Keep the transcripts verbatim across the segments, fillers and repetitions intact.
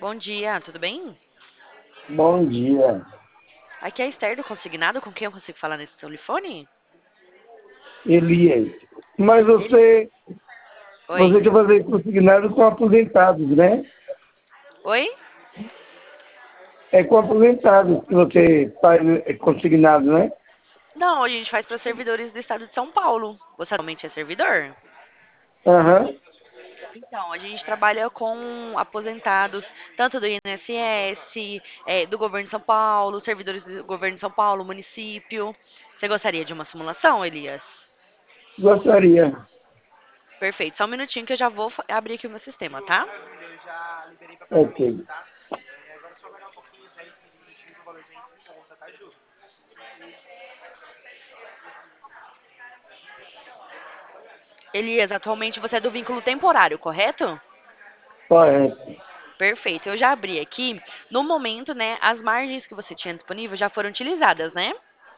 Bom dia, tudo bem? Bom dia, Aqui é a Esther do Consignado, com quem eu consigo falar nesse telefone? Elias. Mas Ele... você, Oi? você quer fazer consignado com aposentados, né? Oi? É com aposentados que você faz é, consignado, né? Não, a gente faz para servidores do estado de São Paulo. Você atualmente é servidor? Aham. Então, a gente trabalha com aposentados tanto do I N S S, eh, do governo de São Paulo, servidores do governo de São Paulo, município. Você gostaria de uma simulação, Elias? Gostaria. Perfeito, só um minutinho que eu já vou fa- abrir aqui o meu sistema, tá? Ok. Elias, atualmente você é do vínculo temporário, correto? Correto. Perfeito, eu já abri aqui. No momento, né, as margens que você tinha disponível já foram utilizadas, né?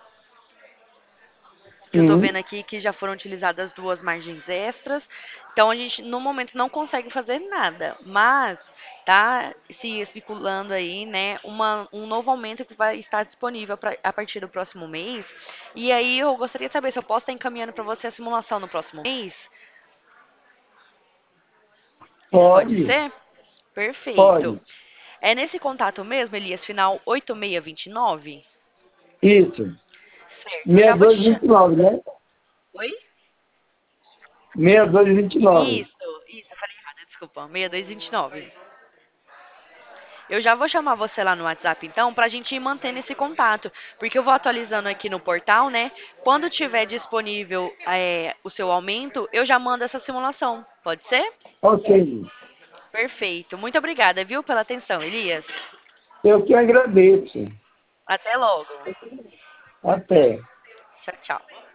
Que eu tô vendo Sim. aqui que já foram utilizadas duas margens extras. Então a gente no momento não consegue fazer nada, mas tá se especulando aí, né, uma, um novo aumento que vai estar disponível pra, a partir do próximo mês. E aí eu gostaria de saber se eu posso estar encaminhando para você a simulação no próximo mês. Pode Pode. ser? Perfeito. Pode. É nesse contato mesmo, Elias, final oito seis dois nove? Isso. Certo, eu já vou te chamar. sessenta e dois vinte e nove, né? Oi? sessenta e dois vinte e nove. Isso, isso, eu falei errado, desculpa. seis dois dois nove. Eu já vou chamar você lá no WhatsApp, então, pra gente ir mantendo esse contato. Porque eu vou atualizando aqui no portal, né? Quando tiver disponível é, o seu aumento, eu já mando essa simulação. Pode ser? Ok. Perfeito. Muito obrigada, viu, pela atenção, Elias. Eu que agradeço. Até logo. Até. Tchau, tchau.